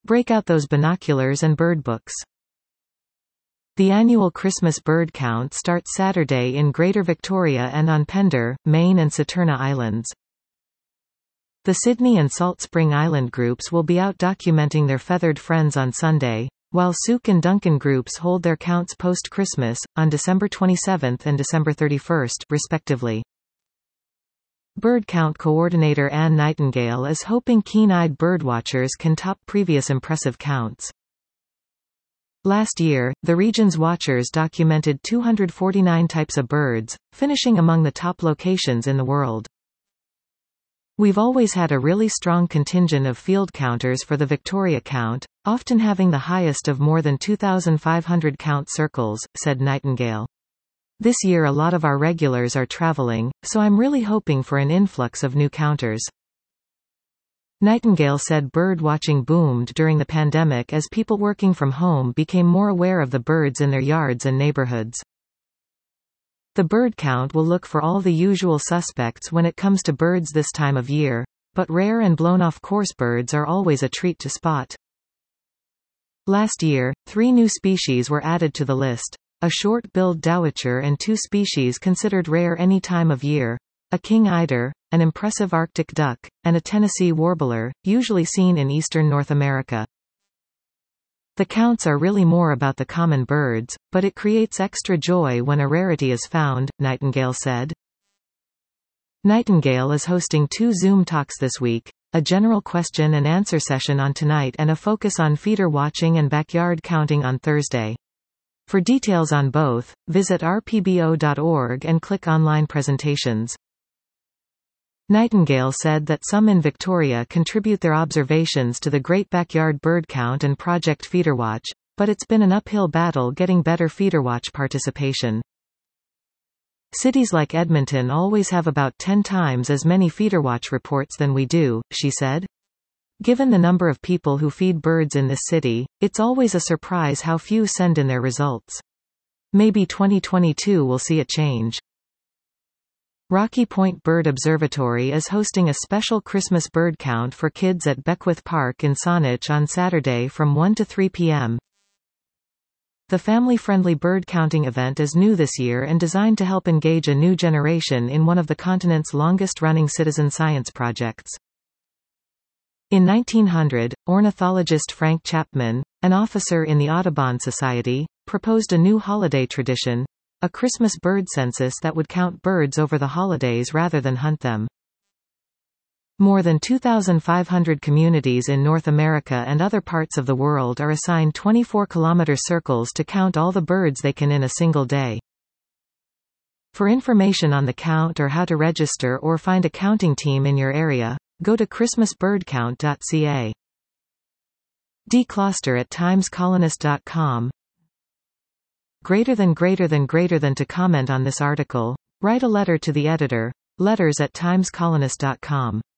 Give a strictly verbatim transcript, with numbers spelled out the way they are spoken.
Break out those binoculars and bird books. The annual Christmas bird count starts Saturday in Greater Victoria and on Pender, Maine and Saturna Islands. The Sydney and Salt Spring Island groups will be out documenting their feathered friends on Sunday, while Sook and Duncan groups hold their counts post-Christmas, on December twenty-seventh and December thirty-first, respectively. Bird count coordinator Anne Nightingale is hoping keen-eyed birdwatchers can top previous impressive counts. Last year, the region's watchers documented two hundred forty-nine types of birds, finishing among the top locations in the world. We've always had a really strong contingent of field counters for the Victoria count, often having the highest of more than two thousand five hundred count circles, said Nightingale. This year a lot of our regulars are travelling, so I'm really hoping for an influx of new counters. Nightingale said bird watching boomed during the pandemic as people working from home became more aware of the birds in their yards and neighborhoods. The bird count will look for all the usual suspects when it comes to birds this time of year, but rare and blown-off coarse birds are always a treat to spot. Last year, three new species were added to the list: a short-billed dowitcher and two species considered rare any time of year, a king eider, an impressive Arctic duck, and a Tennessee warbler, usually seen in eastern North America. The counts are really more about the common birds, but it creates extra joy when a rarity is found, Nightingale said. Nightingale is hosting two Zoom talks this week, a general question and answer session on tonight and a focus on feeder watching and backyard counting on Thursday. For details on both, visit r p b o dot org and click Online Presentations. Nightingale said that some in Victoria contribute their observations to the Great Backyard Bird Count and Project Feederwatch, but it's been an uphill battle getting better Feederwatch participation. Cities like Edmonton always have about ten times as many Feederwatch reports than we do, she said. Given the number of people who feed birds in this city, it's always a surprise how few send in their results. Maybe twenty twenty-two will see a change. Rocky Point Bird Observatory is hosting a special Christmas bird count for kids at Beckwith Park in Saanich on Saturday from one to three p m The family-friendly bird counting event is new this year and designed to help engage a new generation in one of the continent's longest-running citizen science projects. In nineteen hundred, ornithologist Frank Chapman, an officer in the Audubon Society, proposed a new holiday tradition, a Christmas bird census that would count birds over the holidays rather than hunt them. More than two thousand five hundred communities in North America and other parts of the world are assigned twenty-four kilometer circles to count all the birds they can in a single day. For information on the count or how to register or find a counting team in your area, go to christmas bird count dot c a. Decloster at times colonist dot com. Greater than greater than greater than to comment on this article, write a letter to the editor, letters at times colonist dot com.